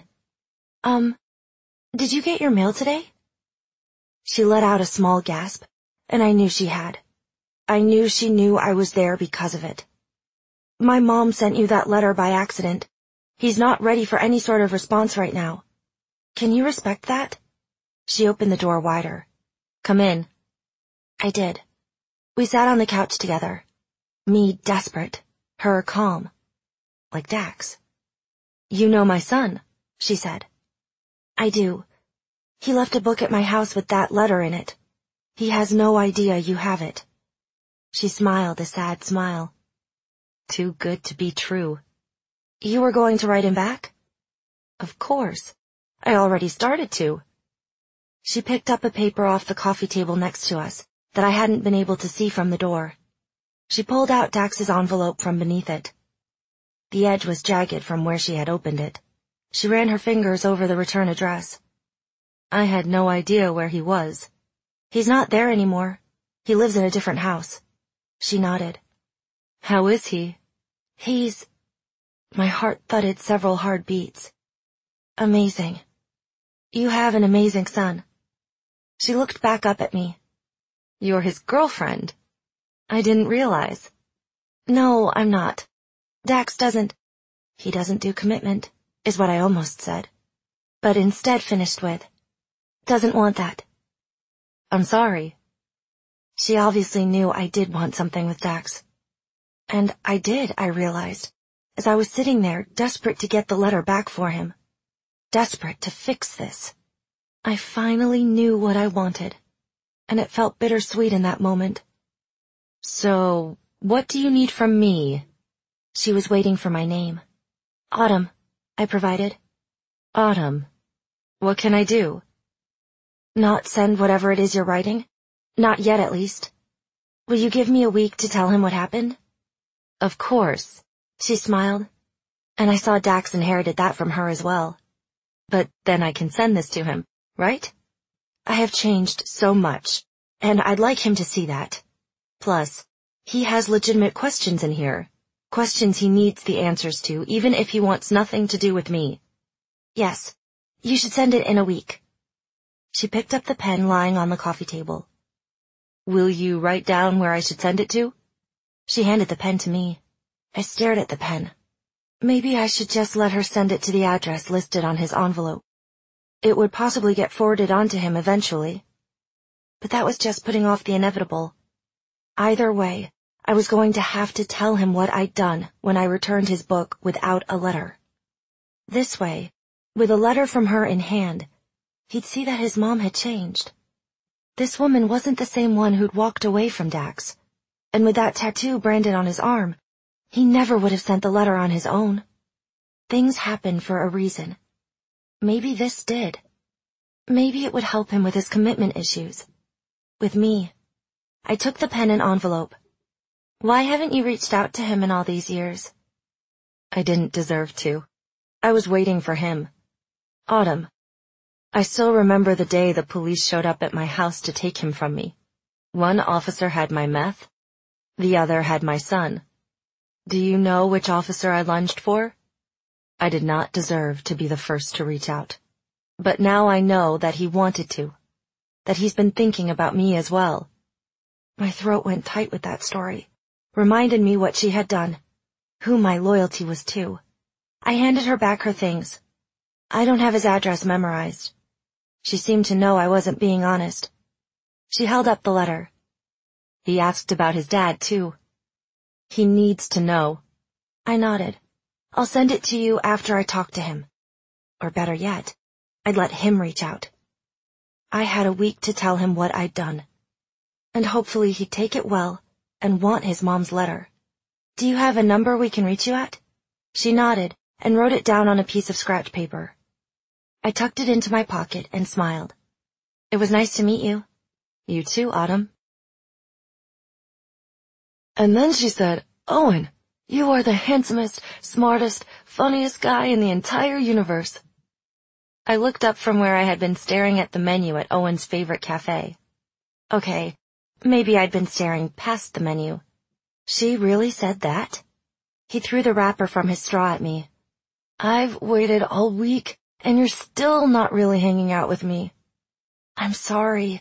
Did you get your mail today? She let out a small gasp, and I knew she had. I knew she knew I was there because of it. My mom sent you that letter by accident. He's not ready for any sort of response right now. Can you respect that? She opened the door wider. Come in. I did. We sat on the couch together. Me desperate, her calm. Like Dax. You know my son, she said. I do. He left a book at my house with that letter in it. He has no idea you have it. She smiled a sad smile. Too good to be true. You were going to write him back? Of course. I already started to. She picked up a paper off the coffee table next to us that I hadn't been able to see from the door. She pulled out Dax's envelope from beneath it. The edge was jagged from where she had opened it. She ran her fingers over the return address. I had no idea where he was. He's not there anymore. He lives in a different house. She nodded. How is he? He's... My heart thudded several hard beats. Amazing. You have an amazing son. She looked back up at me. You're his girlfriend. I didn't realize. No, I'm not. Dax doesn't... He doesn't do commitment, is what I almost said. But instead finished with, doesn't want that. I'm sorry. She obviously knew I did want something with Dax. And I did, I realized, as I was sitting there, desperate to get the letter back for him. Desperate to fix this. I finally knew what I wanted, and it felt bittersweet in that moment. So, what do you need from me? She was waiting for my name. Autumn, I provided. Autumn. What can I do? Not send whatever it is you're writing? Not yet, at least. Will you give me a week to tell him what happened? Of course, she smiled. And I saw Dax inherited that from her as well. But then I can send this to him, right? I have changed so much, and I'd like him to see that. Plus, he has legitimate questions in here. Questions he needs the answers to, even if he wants nothing to do with me. Yes, you should send it in a week. She picked up the pen lying on the coffee table. Will you write down where I should send it to? She handed the pen to me. I stared at the pen. Maybe I should just let her send it to the address listed on his envelope. It would possibly get forwarded on to him eventually. But that was just putting off the inevitable. Either way, I was going to have to tell him what I'd done when I returned his book without a letter. This way, with a letter from her in hand, he'd see that his mom had changed. This woman wasn't the same one who'd walked away from Dax. And with that tattoo branded on his arm, he never would have sent the letter on his own. Things happen for a reason. Maybe this did. Maybe it would help him with his commitment issues. With me. I took the pen and envelope. Why haven't you reached out to him in all these years? I didn't deserve to. I was waiting for him. Autumn. I still remember the day the police showed up at my house to take him from me. One officer had my meth. The other had my son. Do you know which officer I lunged for? I did not deserve to be the first to reach out. But now I know that he wanted to. That he's been thinking about me as well. My throat went tight with that story. Reminded me what she had done. Who my loyalty was to. I handed her back her things. I don't have his address memorized. She seemed to know I wasn't being honest. She held up the letter. He asked about his dad, too. He needs to know. I nodded. I'll send it to you after I talk to him. Or better yet, I'd let him reach out. I had a week to tell him what I'd done. And hopefully he'd take it well and want his mom's letter. Do you have a number we can reach you at? She nodded and wrote it down on a piece of scratch paper. I tucked it into my pocket and smiled. It was nice to meet you. You too, Autumn. And then she said, "Owen, you are the handsomest, smartest, funniest guy in the entire universe." I looked up from where I had been staring at the menu at Owen's favorite cafe. Okay, maybe I'd been staring past the menu. She really said that? He threw the wrapper from his straw at me. "I've waited all week, and you're still not really hanging out with me." I'm sorry.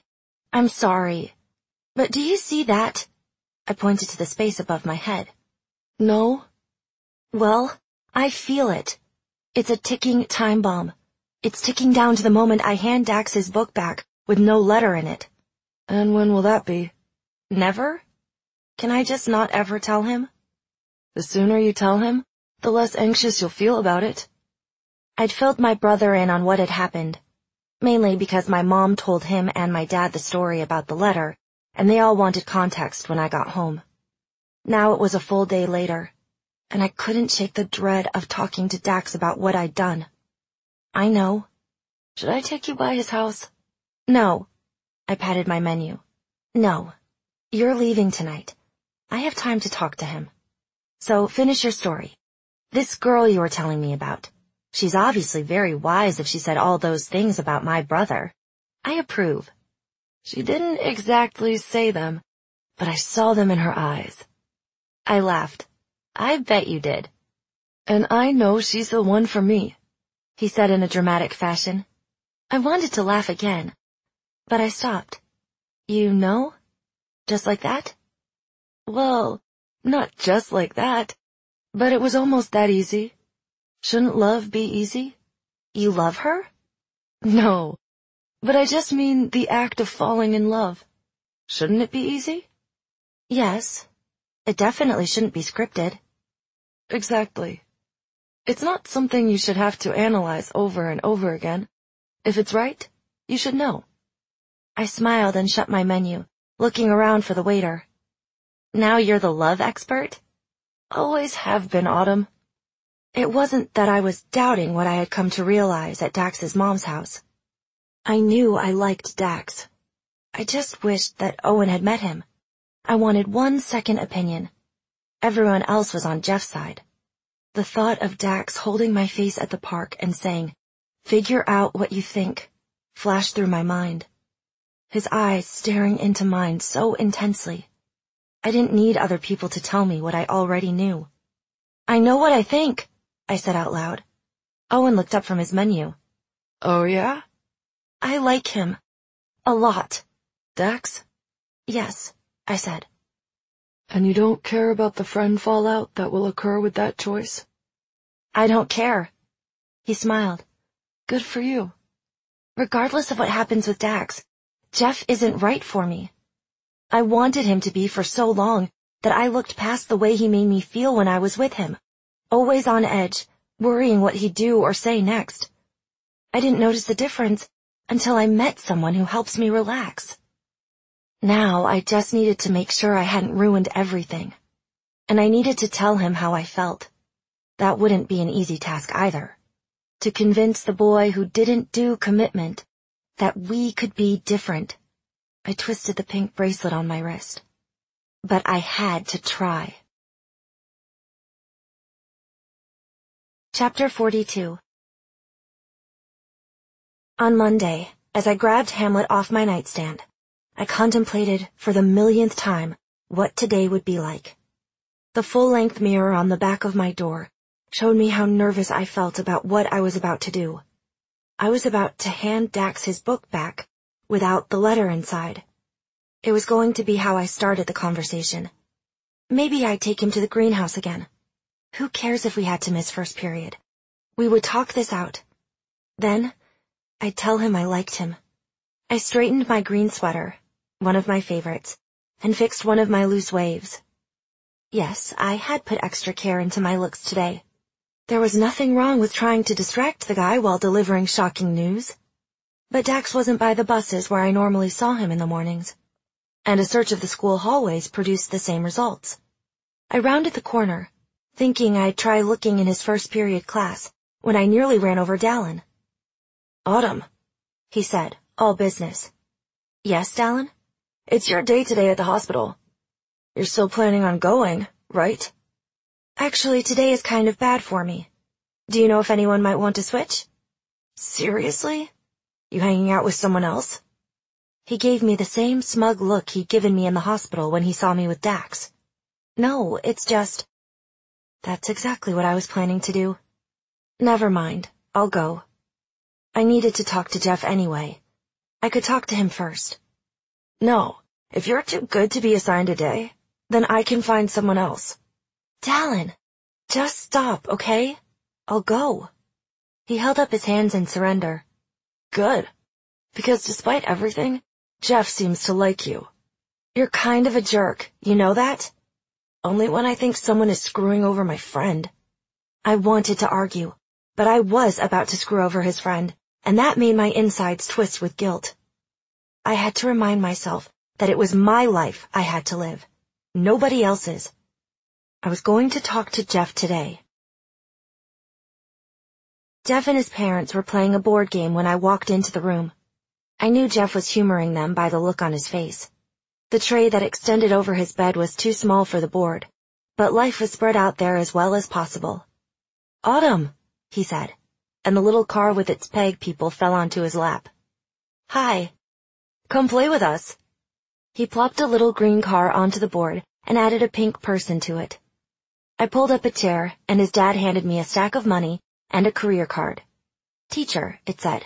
But do you see that? I pointed to the space above my head. No? Well, I feel it. It's a ticking time bomb. It's ticking down to the moment I hand Dax his book back with no letter in it. And when will that be? Never? Can I just not ever tell him? The sooner you tell him, the less anxious you'll feel about it. I'd filled my brother in on what had happened, mainly because my mom told him and my dad the story about the letter, and they all wanted context when I got home. Now it was a full day later, and I couldn't shake the dread of talking to Dax about what I'd done. I know. Should I take you by his house? No. I patted my menu. No. You're leaving tonight. I have time to talk to him. So finish your story. This girl you were telling me about. She's obviously very wise if she said all those things about my brother. I approve. She didn't exactly say them, but I saw them in her eyes. I laughed. I bet you did. And I know she's the one for me, he said in a dramatic fashion. I wanted to laugh again, but I stopped. You know? Just like that? Well, not just like that, but it was almost that easy. Shouldn't love be easy? You love her? No, but I just mean the act of falling in love. Shouldn't it be easy? Yes. It definitely shouldn't be scripted. Exactly. It's not something you should have to analyze over and over again. If it's right, you should know. I smiled and shut my menu, looking around for the waiter. Now you're the love expert? Always have been, Autumn. It wasn't that I was doubting what I had come to realize at Dax's mom's house. I knew I liked Dax. I just wished that Owen had met him. I wanted one second opinion. Everyone else was on Jeff's side. The thought of Dax holding my face at the park and saying, "Figure out what you think," flashed through my mind. His eyes staring into mine so intensely. I didn't need other people to tell me what I already knew. "I know what I think," I said out loud. Owen looked up from his menu. "Oh, yeah?" "I like him. A lot." "Dax?" "Yes," I said. "And you don't care about the friend fallout that will occur with that choice?" "I don't care." He smiled. "Good for you." Regardless of what happens with Dax, Jeff isn't right for me. I wanted him to be for so long that I looked past the way he made me feel when I was with him, always on edge, worrying what he'd do or say next. I didn't notice the difference until I met someone who helps me relax. Now I just needed to make sure I hadn't ruined everything. And I needed to tell him how I felt. That wouldn't be an easy task either. To convince the boy who didn't do commitment that we could be different. I twisted the pink bracelet on my wrist. But I had to try. Chapter 42. On Monday, as I grabbed Hamlet off my nightstand, I contemplated for the millionth time what today would be like. The full-length mirror on the back of my door showed me how nervous I felt about what I was about to do. I was about to hand Dax his book back without the letter inside. It was going to be how I started the conversation. Maybe I'd take him to the greenhouse again. Who cares if we had to miss first period? We would talk this out. Then, I'd tell him I liked him. I straightened my green sweater, one of my favorites, and fixed one of my loose waves. Yes, I had put extra care into my looks today. There was nothing wrong with trying to distract the guy while delivering shocking news. But Dax wasn't by the buses where I normally saw him in the mornings. And a search of the school hallways produced the same results. I rounded the corner, thinking I'd try looking in his first period class when I nearly ran over Dallin. Autumn, He said, all business. Yes, Dallin? it's your day today at the hospital. You're still planning on going, right? Actually, today is kind of bad for me. Do you know if anyone might want to switch? Seriously? You hanging out with someone else? He gave me the same smug look he'd given me in the hospital when he saw me with Dax. No, it's just... That's exactly what I was planning to do. Never mind, I'll go. I needed to talk to Jeff anyway. I could talk to him first. No, if you're too good to be assigned a day, then I can find someone else. Dallin, just stop, okay? I'll go. He held up his hands in surrender. Good. Because despite everything, Jeff seems to like you. You're kind of a jerk, you know that? Only when I think someone is screwing over my friend. I wanted to argue, but I was about to screw over his friend, and that made my insides twist with guilt. I had to remind myself that it was my life I had to live, nobody else's. I was going to talk to Jeff today. Jeff and his parents were playing a board game when I walked into the room. I knew Jeff was humoring them by the look on his face. The tray that extended over his bed was too small for the board, but life was spread out there as well as possible. "Autumn," he said, and the little car with its peg people fell onto his lap. "Hi. Come play with us." He plopped a little green car onto the board and added a pink person to it. I pulled up a chair, and his dad handed me a stack of money and a career card. Teacher, it said.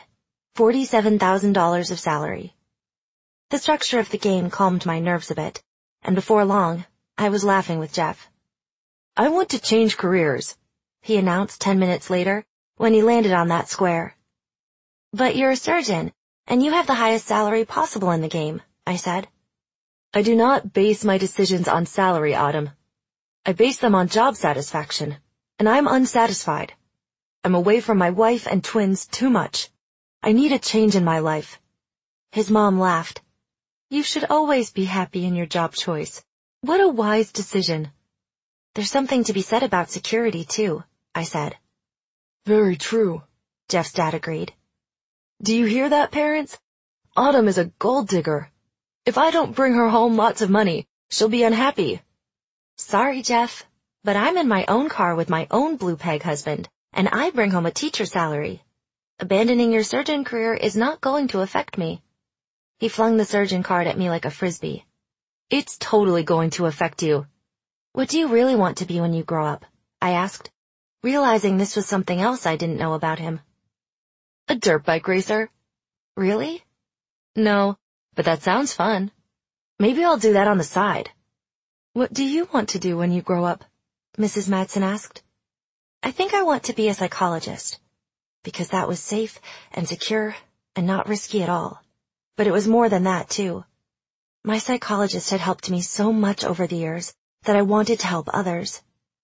$47,000 of salary. The structure of the game calmed my nerves a bit, and before long, I was laughing with Jeff. "I want to change careers," he announced 10 minutes later, when he landed on that square. "But you're a surgeon, and you have the highest salary possible in the game," I said. "I do not base my decisions on salary, Autumn. I base them on job satisfaction, and I'm unsatisfied. I'm away from my wife and twins too much. I need a change in my life." His mom laughed. "You should always be happy in your job choice. What a wise decision." "There's something to be said about security, too," I said. "Very true," Jeff's dad agreed. "Do you hear that, parents? Autumn is a gold digger. If I don't bring her home lots of money, she'll be unhappy." "Sorry, Jeff, but I'm in my own car with my own blue peg husband, and I bring home a teacher's salary. Abandoning your surgeon career is not going to affect me." He flung the surgeon card at me like a frisbee. "It's totally going to affect you." "What do you really want to be when you grow up?" I asked, realizing this was something else I didn't know about him. "A dirt bike racer." "Really?" "No, but that sounds fun. Maybe I'll do that on the side." "What do you want to do when you grow up?" Mrs. Madsen asked. "I think I want to be a psychologist, because that was safe and secure and not risky at all. But it was more than that, too. My psychologist had helped me so much over the years that I wanted to help others."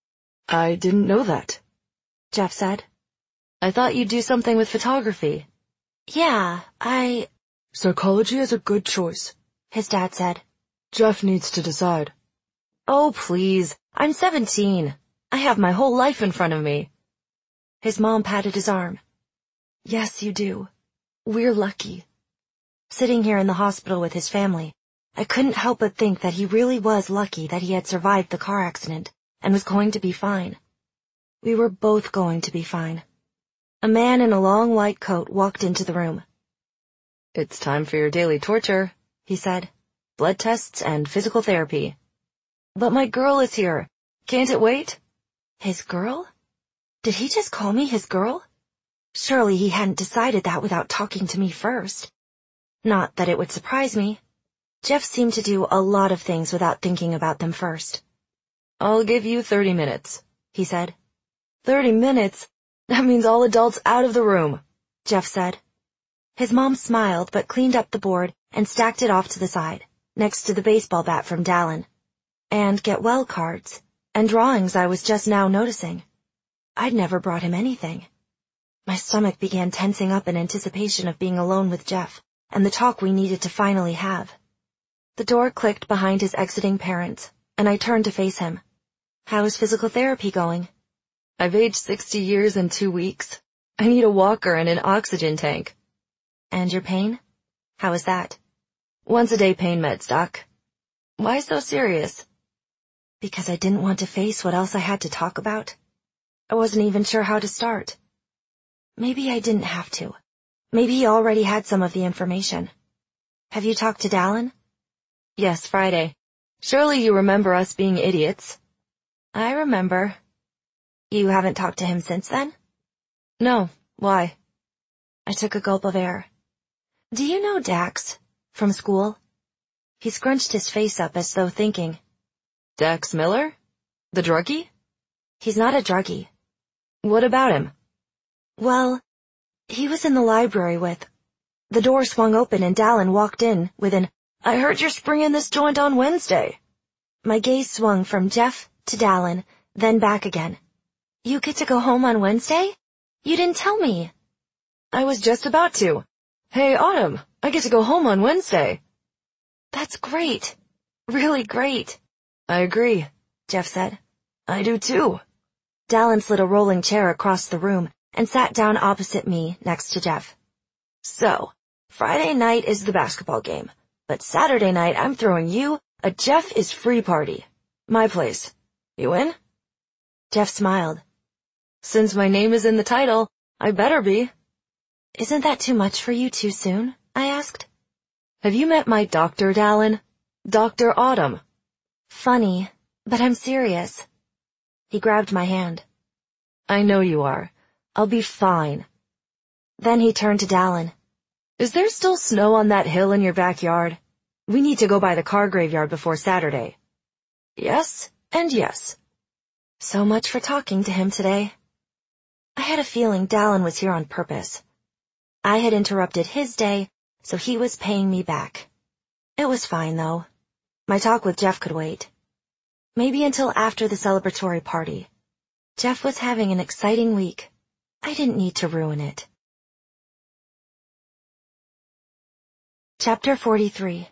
"I didn't know that," Jeff said. "I thought you'd do something with photography." "Yeah, Psychology is a good choice," his dad said. "Jeff needs to decide." "Oh, please, I'm 17. I have my whole life in front of me." His mom patted his arm. "Yes, you do. We're lucky." Sitting here in the hospital with his family, I couldn't help but think that he really was lucky that he had survived the car accident and was going to be fine. We were both going to be fine. A man in a long white coat walked into the room. "It's time for your daily torture," he said. "Blood tests and physical therapy." "But my girl is here. Can't it wait?" His girl? Did he just call me his girl? Surely he hadn't decided that without talking to me first. Not that it would surprise me. Jeff seemed to do a lot of things without thinking about them first. "I'll give you 30 minutes, he said. 30 minutes? That means all adults out of the room, Jeff said. His mom smiled but cleaned up the board and stacked it off to the side, next to the baseball bat from Dallin. And get well cards, and drawings I was just now noticing. I'd never brought him anything. My stomach began tensing up in anticipation of being alone with Jeff, and the talk we needed to finally have. The door clicked behind his exiting parents, and I turned to face him. How is physical therapy going? I've aged 60 years in 2 weeks. I need a walker and an oxygen tank. And your pain? How is that? Once a day pain meds, Doc. Why so serious? Because I didn't want to face what else I had to talk about. I wasn't even sure how to start. Maybe I didn't have to. Maybe he already had some of the information. Have you talked to Dallin? Yes, Friday. Surely you remember us being idiots. I remember. You haven't talked to him since then? No. Why? I took a gulp of air. Do you know Dax? From school? He scrunched his face up as though thinking. Dax Miller? The druggie? He's not a druggie. What about him? Well, he was in the library with... The door swung open and Dallin walked in with an, "I heard you're springing this joint on Wednesday." My gaze swung from Jeff to Dallin, then back again. You get to go home on Wednesday? You didn't tell me. I was just about to. Hey, Autumn, I get to go home on Wednesday. That's great. Really great. I agree, Jeff said. I do too. Dallin slid a rolling chair across the room and sat down opposite me next to Jeff. So, Friday night is the basketball game, but Saturday night I'm throwing you a Jeff is free party. My place. You in? Jeff smiled. Since my name is in the title, I better be. Isn't that too much for you too soon? I asked. Have you met my doctor, Dallin? Dr. Autumn. Funny, but I'm serious. He grabbed my hand. I know you are. I'll be fine. Then he turned to Dallin. Is there still snow on that hill in your backyard? We need to go by the car graveyard before Saturday. Yes, and yes. So much for talking to him today. I had a feeling Dallin was here on purpose. I had interrupted his day, so he was paying me back. It was fine, though. My talk with Jeff could wait. Maybe until after the celebratory party. Jeff was having an exciting week. I didn't need to ruin it. Chapter 43.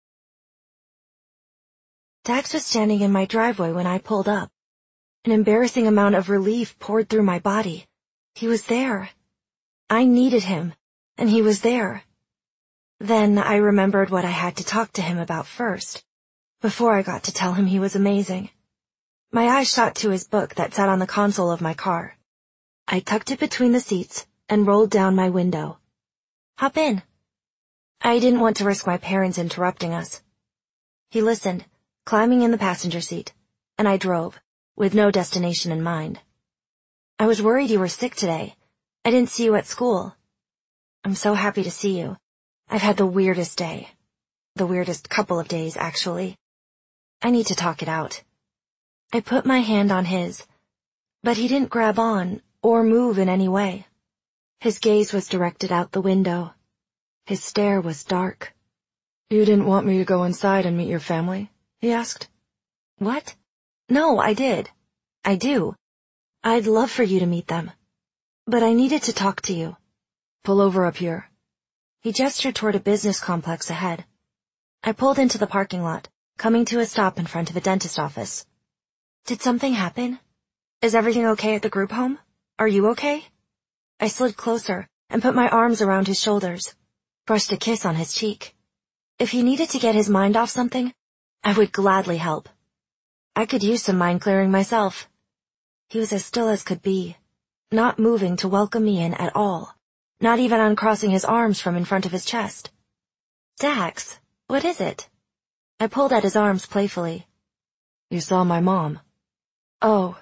Dax was standing in my driveway when I pulled up. An embarrassing amount of relief poured through my body. He was there. I needed him, and he was there. Then I remembered what I had to talk to him about first, before I got to tell him he was amazing. My eyes shot to his book that sat on the console of my car. I tucked it between the seats and rolled down my window. Hop in. I didn't want to risk my parents interrupting us. He listened, climbing in the passenger seat, and I drove, with no destination in mind. I was worried you were sick today. I didn't see you at school. I'm so happy to see you. I've had the weirdest day. The weirdest couple of days, actually. I need to talk it out. I put my hand on his, but he didn't grab on or move in any way. His gaze was directed out the window. His stare was dark. You didn't want me to go inside and meet your family? He asked. What? No, I did. I do. I'd love for you to meet them. But I needed to talk to you. Pull over up here. He gestured toward a business complex ahead. I pulled into the parking lot, coming to a stop in front of a dentist office. Did something happen? Is everything okay at the group home? Are you okay? I slid closer and put my arms around his shoulders, brushed a kiss on his cheek. If he needed to get his mind off something, I would gladly help. I could use some mind clearing myself. He was as still as could be, not moving to welcome me in at all, not even uncrossing his arms from in front of his chest. Dax, what is it? I pulled at his arms playfully. You saw my mom. Oh.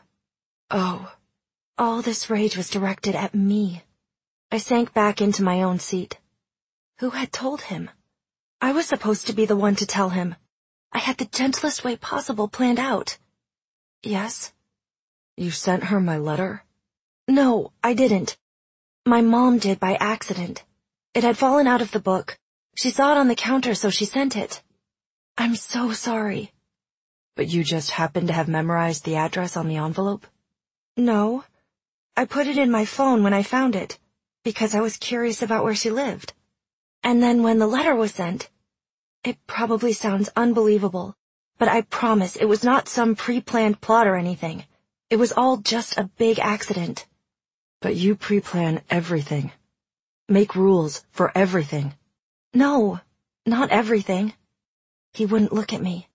All this rage was directed at me. I sank back into my own seat. Who had told him? I was supposed to be the one to tell him. I had the gentlest way possible planned out. Yes? You sent her my letter? No, I didn't. My mom did by accident. It had fallen out of the book. She saw it on the counter, so she sent it. I'm so sorry. But you just happened to have memorized the address on the envelope? No. I put it in my phone when I found it, because I was curious about where she lived. And then when the letter was sent, it probably sounds unbelievable, But I promise it was not some pre-planned plot or anything. It was all just a big accident. But you pre-plan everything. Make rules for everything. No, not everything. He wouldn't look at me.